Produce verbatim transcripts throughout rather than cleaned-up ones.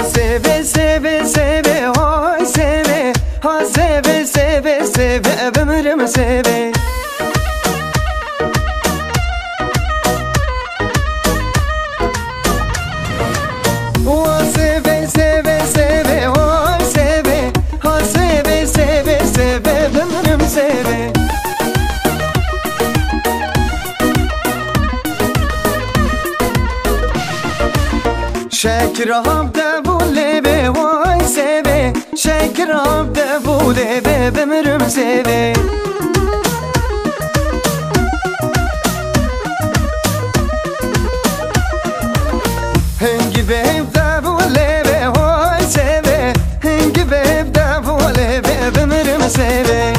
seve seve seve oy seve ha seve seve seve ömrüm seve o seve seve seve oy seve ha seve seve seve ömrüm seve شکر آب دبوله به وای سوه شکر آب دبوله به بمرم سوه هنگی به دبوله به وای سوه هنگی به دبوله به بمرم سوه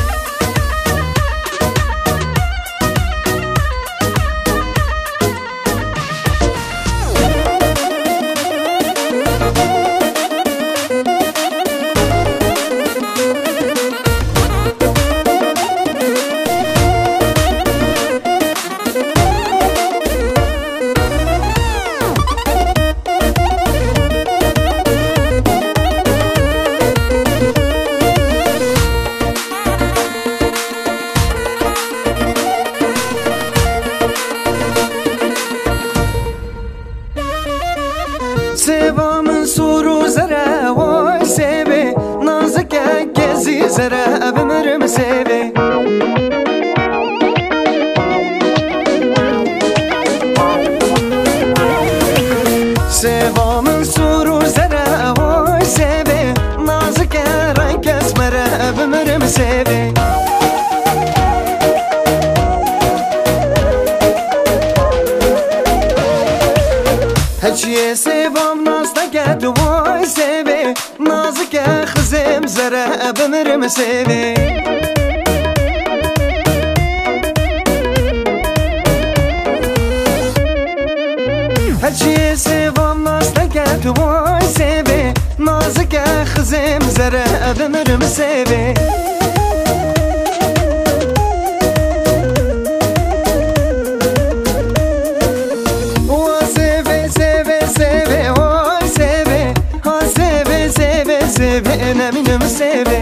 سوا من سورو زره وای سوه نازک گزی زره بمرم سوه سوا من سورو زره وای سوه نازک رنگ اسمره بمرم سوه هچیه سوام ناز نگد وای سوه نازک خزم زره بمرم سوه هچیه سوام ناز نگد وای سوه نازک خزم زره بمرم سوه seve, oy seve, ha seve seve seve, neminim seve.